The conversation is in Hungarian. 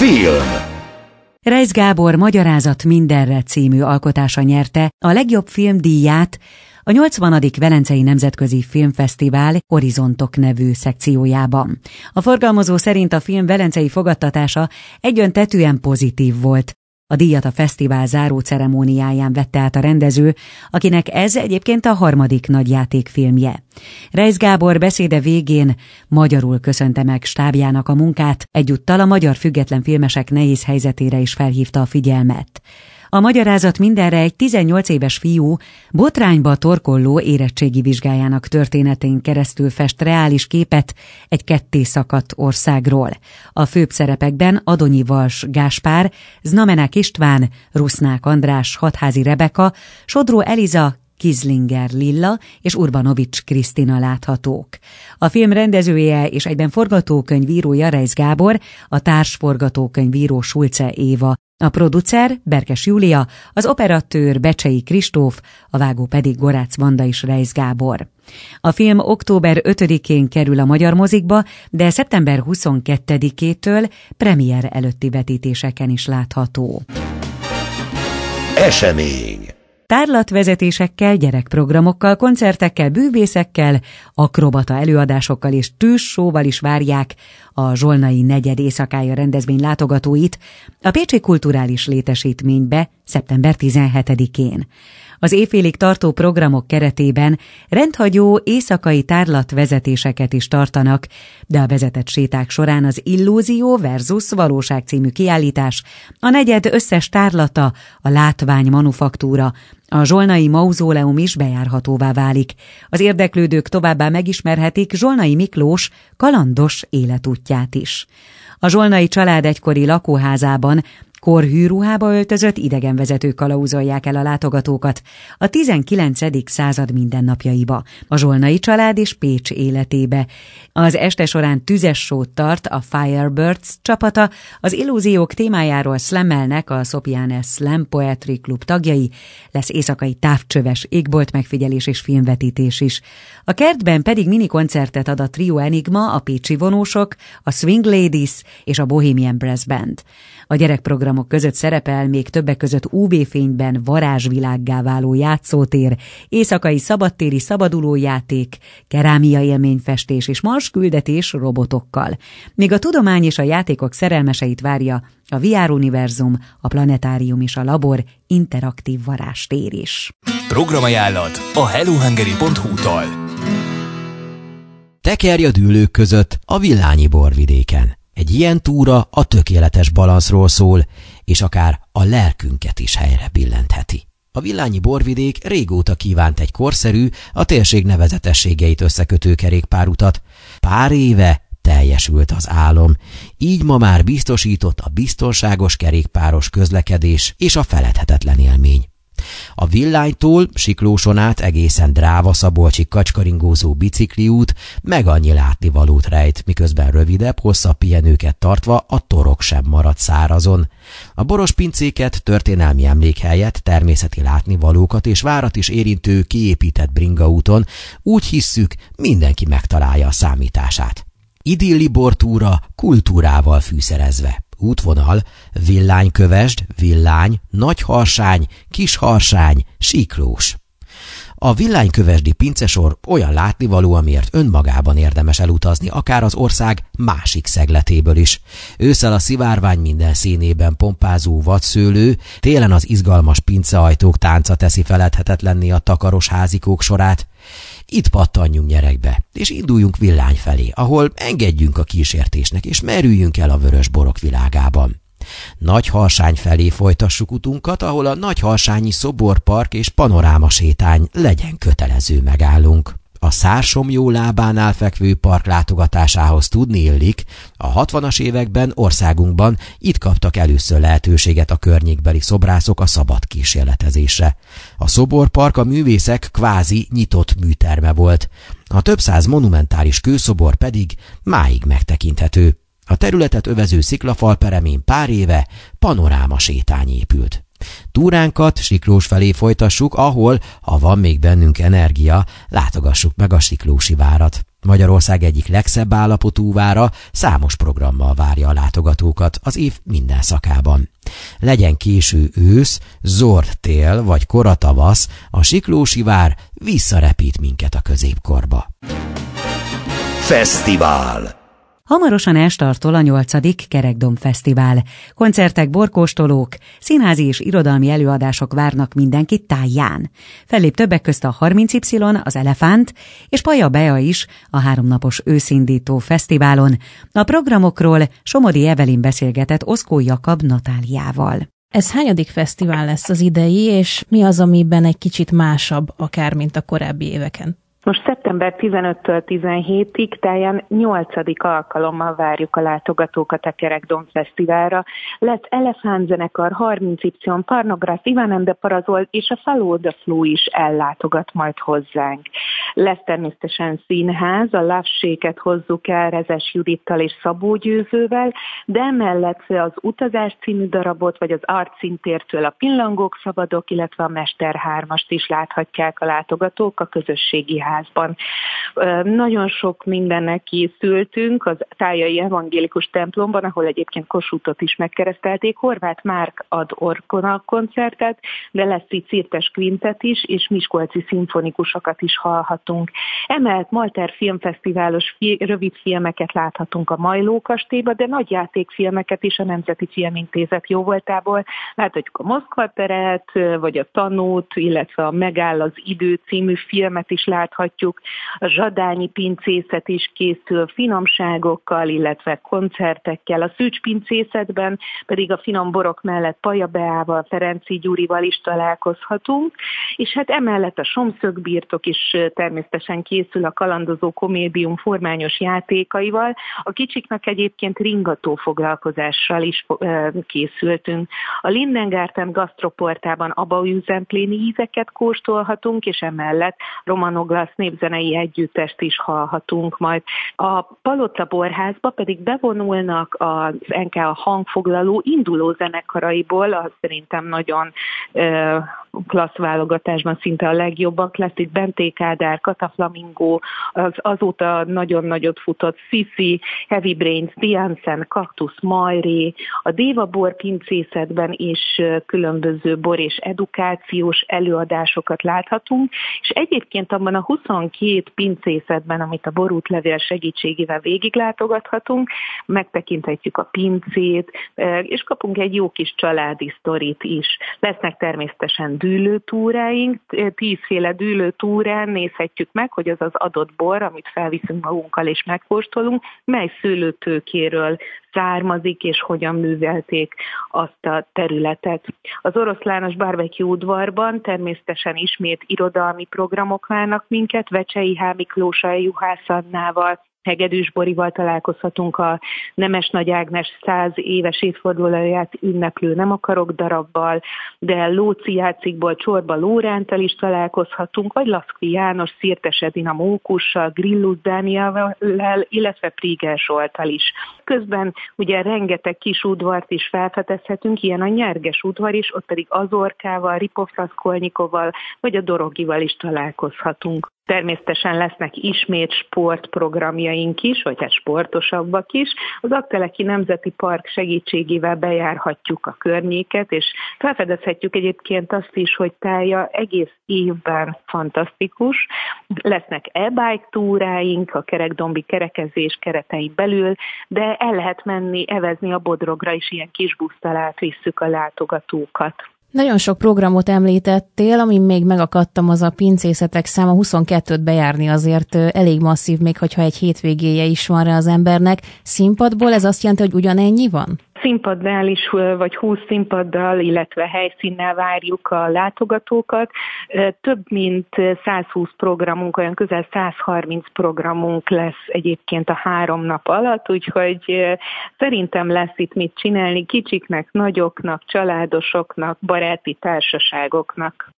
Film. Reisz Gábor Magyarázat mindenre című alkotása nyerte a legjobb filmdíját a 80. Velencei Nemzetközi Filmfesztivál Horizontok nevű szekciójában. A forgalmazó szerint a film velencei fogadtatása egyöntetűen pozitív volt. A díjat a fesztivál záró ceremóniáján vette át a rendező, akinek ez egyébként a harmadik nagyjátékfilmje. Reisz Gábor beszéde végén magyarul köszönte meg stábjának a munkát, egyúttal a magyar független filmesek nehéz helyzetére is felhívta a figyelmet. A Magyarázat mindenre egy 18 éves fiú botrányba torkolló érettségi vizsgájának történetén keresztül fest reális képet egy kettészakadt országról. A főbb szerepekben Adonyi Vals Gáspár, Znamenák István, Rusznák András, Hatházi Rebeka, Sodró Eliza, Kizlinger Lilla és Urbanovics Krisztina láthatók. A film rendezője és egyben forgatókönyvírója Reisz Gábor, a társforgatókönyvíró Sulce Éva, a producer Berkes Júlia, az operatőr Becsei Kristóf, a vágó pedig Gorácz Vanda és Reisz Gábor. A film október 5-én kerül a magyar mozikba, de szeptember 22-től premier előtti vetítéseken is látható. Esemény. Tárlatvezetésekkel, gyerekprogramokkal, koncertekkel, bűvészekkel, akrobata előadásokkal és tűzsóval is várják a Zsolnai negyed éjszakája rendezvény látogatóit a Pécsi Kulturális Létesítménybe szeptember 17-én. Az éjfélig tartó programok keretében rendhagyó éjszakai tárlatvezetéseket is tartanak, de a vezetett séták során az Illúzió versus Valóság című kiállítás, a negyed összes tárlata, a látvány manufaktúra, a Zsolnai mauzóleum is bejárhatóvá válik. Az érdeklődők továbbá megismerhetik Zsolnai Miklós kalandos életútját is. A zsolnai család egykori lakóházában korhűruhába öltözött idegenvezetők kalauzolják el a látogatókat a 19. század mindennapjaiba, a zsolnai család és Pécs életébe. Az este során tüzes sót tart a Firebirds csapata, az illúziók témájáról slammelnek a Szopianes Slam Poetry Club tagjai, lesz éjszakai távcsöves égbolt megfigyelés és filmvetítés is. A kertben pedig minikoncertet ad a Trio Enigma, a Pécsi Vonósok, a Swing Ladies és a Bohemian Brass Band. A gyerekprogramok között szerepel még többek között UV-fényben varázsvilággá váló játszótér, éjszakai szabadtéri szabadulójáték, kerámia élményfestés és marsküldetés robotokkal. Még a tudomány és a játékok szerelmeseit várja a VR Univerzum, a Planetárium és a Labor interaktív varázstér is. Programajánlat a hellohungary.hu-tól. Tekerj a dűlők között a Villányi borvidéken. Egy ilyen túra a tökéletes balanszról szól, és akár a lelkünket is helyre billentheti. A Villányi borvidék régóta kívánt egy korszerű, a térség nevezetességeit összekötő kerékpárutat. Pár éve teljesült az álom, így ma már biztosított a biztonságos kerékpáros közlekedés és a feledhetetlen élmény. A Villánytól Siklóson át egészen Dráva-Szabolcsig kacskaringózó bicikliút meg annyi látnivalót rejt, miközben rövidebb, hosszabb pihenőket tartva a torok sem marad szárazon. A borospincéket, történelmi emlékhelyet, természeti látnivalókat és várat is érintő kiépített bringaúton úgy hisszük, mindenki megtalálja a számítását. Idilli bortúra kultúrával fűszerezve. Útvonal: Villánykövesd, Villány, Nagyharsány, Kisharsány, Siklós. A villánykövesdi pincesor olyan látnivaló, amiért önmagában érdemes elutazni, akár az ország másik szegletéből is. Ősszel a szivárvány minden színében pompázó vadszőlő, télen az izgalmas pinceajtók tánca teszi feledhetetlenné a takaros házikók sorát. Itt pattanjunk nyeregbe, és induljunk Villány felé, ahol engedjünk a kísértésnek, és merüljünk el a vörös borok világában. Nagyharsány felé folytassuk utunkat, ahol a Nagyharsányi Szoborpark és Panorámasétány legyen kötelező megállunk. A Szársomjó lábánál fekvő park látogatásához tudni illik, a 60-as években országunkban itt kaptak először lehetőséget a környékbeli szobrászok a szabad kísérletezésre. A Szoborpark a művészek kvázi nyitott műterme volt, a több száz monumentális kőszobor pedig máig megtekinthető. A területet övező sziklafal peremén pár éve panorámasétány épült. Túránkat Siklós felé folytassuk, ahol, ha van még bennünk energia, látogassuk meg a Siklósi várat. Magyarország egyik legszebb állapotú vára számos programmal várja a látogatókat. látogatókat az év minden szakában. Legyen késő ősz, zord tél vagy kora tavasz, a Siklósi vár visszarepít minket a középkorba. Fesztivál. Hamarosan elstartol a 8. Kerekdomb Fesztivál. Koncertek, borkóstolók, színházi és irodalmi előadások várnak mindenkit táján. Fellép többek közt a 30Y, az Elefánt, és Paja Bea is a 3 napos őszindító fesztiválon. A programokról Somodi Evelyn beszélgetett Oszkó Jakab Natáliával. Ez hányadik fesztivál lesz az idei, és mi az, amiben egy kicsit másabb akár, mint a korábbi éveken? Most szeptember 15-től 17-ig táján 8. alkalommal várjuk a látogatókat a Kerekdomb Fesztiválra. Lesz elefántzenekar, 30Y, Parnográf, Iván Ende Parazol és a Follow the Flow is ellátogat majd hozzánk. Lesz természetesen színház, a Love Shake-et hozzuk el Rezes Judittal és Szabó Győzővel, de emellett az Utazás című darabot, vagy az Art Szintértől a Pillangók szabadok, illetve a Mester 3-ast is láthatják a látogatók a közösségi házban. Nagyon sok mindennek készültünk az Tájai Evangélikus templomban, ahol egyébként Kossuthot is megkeresztelték. Horváth Márk ad orgona koncertet, de lesz itt Cirtes Quintet is, és miskolci szimfonikusokat is hallhatunk. Emellett Malter Filmfesztiválos rövidfilmeket láthatunk a Majló kastélyba, de nagyjátékfilmeket is a Nemzeti Filmintézet jóvoltából. Láthatjuk a Moszkva teret, vagy a Tanút, illetve a Megáll az idő című filmet is láthatjuk. A Zsadányi pincészet is készül finomságokkal, illetve koncertekkel. A Szűcs pincészetben pedig a finom borok mellett Paja Beával, Ferenczy Gyurival is találkozhatunk, és hát emellett a Somszögbirtok is természetesen készül a Kalandozó Komédium formányos játékaival. A kicsiknek egyébként ringató foglalkozással is készültünk. A Lindengarten gasztroportában abaújzempléni ízeket kóstolhatunk, és emellett Romanoglasz népzenei együttest is hallhatunk majd. A Palota Borházba pedig bevonulnak az NK a hangfoglaló induló zenekaraiból, az szerintem nagyon klassz válogatásban szinte a legjobbak lesz. Itt Benté Kádár, Kata Flamingo, az azóta nagyon nagyot futott Sisi, Heavy Brains, Diansen, Kaktusz Majré, a Déva bor pincészetben is különböző bor és edukációs előadásokat láthatunk, és egyébként abban a 22 pincészetben, amit a borútlevél segítségével végiglátogathatunk, megtekinthetjük a pincét, és kapunk egy jó kis családi sztorit is. Lesznek természetesen dűlőtúráink, 10 féle dűlőtúrán nézhetjük meg, hogy az az adott bor, amit felviszünk magunkkal és megkóstolunk, mely szőlőtőkéről származik, és hogyan művelték azt a területet. Az Oroszlános Barbecue udvarban természetesen ismét irodalmi programok várnak minket, Vecsei H. Miklóssal, Juhász Annával, Hegedűs Borival találkozhatunk, a Nemes Nagy Ágnes 100 éves évfordulóját ünneplő Nem akarok darabbal, de Lóci Játszikból Csorba Lóránttal is találkozhatunk, vagy Laszkvi János, Szirtes Edina Mókussal, Grillus Dániellel, illetve Príger Zsolttal is. Közben ugye rengeteg kis udvart is felfedezhetünk, ilyen a Nyerges udvar is, ott pedig Azorkával, Ripov Raskolnyikovval, vagy a Dorogival is találkozhatunk. Természetesen lesznek ismét sportprogramjaink is, vagy hát sportosabbak is. Az Aggteleki Nemzeti Park segítségével bejárhatjuk a környéket, és felfedezhetjük egyébként azt is, hogy Tája egész évben fantasztikus. Lesznek e-bike túráink a kerekdombi kerekezés keretein belül, de el lehet menni, evezni a Bodrogra is, ilyen kis busszal átvisszük a látogatókat. Nagyon sok programot említettél, amin még megakadtam, az a pincészetek száma, 22-t bejárni azért elég masszív, még hogyha egy hétvégéje is van rá az embernek. Színpadból ez azt jelenti, hogy ugyanennyi van? Színpaddal is, vagy 20 színpaddal, illetve helyszínnel várjuk a látogatókat. Több mint 120 programunk, olyan közel 130 programunk lesz egyébként a 3 nap alatt, úgyhogy szerintem lesz itt mit csinálni kicsiknek, nagyoknak, családosoknak, baráti társaságoknak.